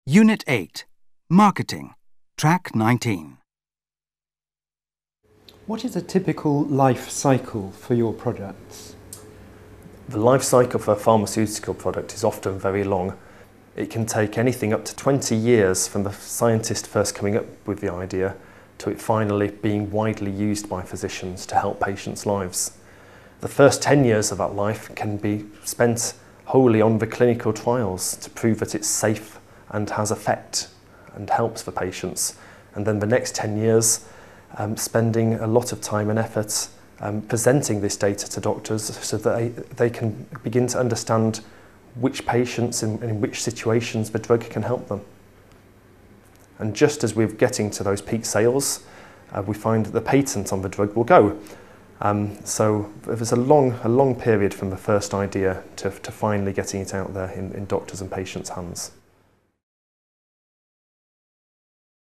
Unit 8, Marketing, Track 19. What is a typical life cycle for your products? The life cycle for a pharmaceutical product is often very long. It can take anything up to 20 years from the scientist first coming up with the idea to it finally being widely used by physicians to help patients' lives. The first 10 years of that life can be spent wholly on the clinical trials to prove that it's safe and has effect and helps for patients. And then the next 10 years spending a lot of time and effort presenting this data to doctors so that they can begin to understand which patients and in which situations the drug can help them. And just as we're getting to those peak sales, we find that the patent on the drug will go. So there's a long period from the first idea to finally getting it out there in doctors' and patients' hands.